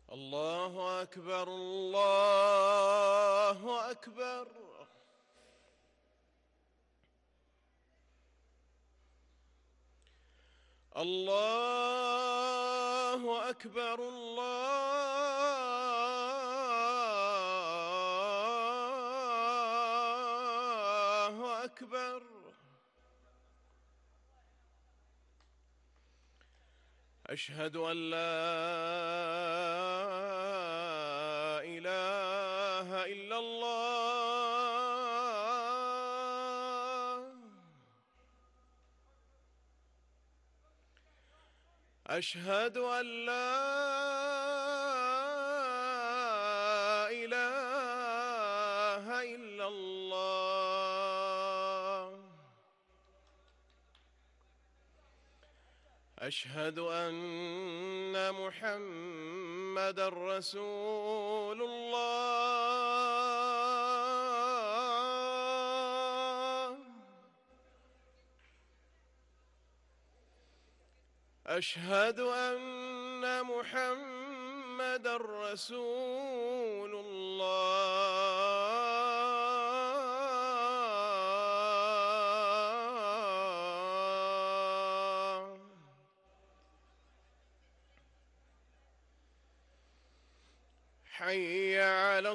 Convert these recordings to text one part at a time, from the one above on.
الله أكبر الله أكبر. الله أكبر الله أكبر. أشهد أن لا إله إلا الله. أشهد أن لا إله إلا الله. أشهد أن محمدًا رسول الله. أشهد أن محمدًا رسول الله. حي على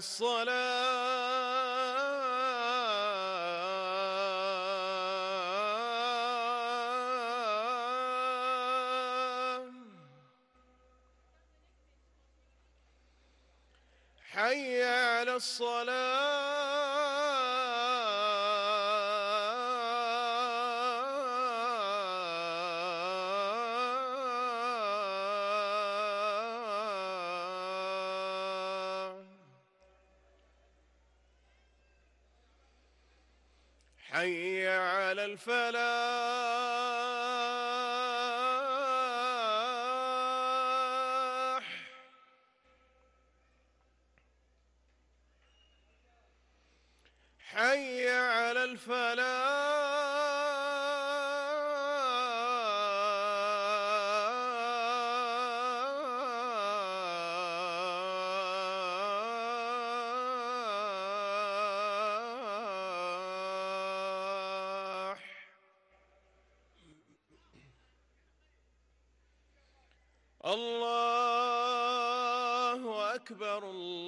الصلاة. حي على الصلاة. حي على الفلاح. حي على الفلاح. الله أكبر الله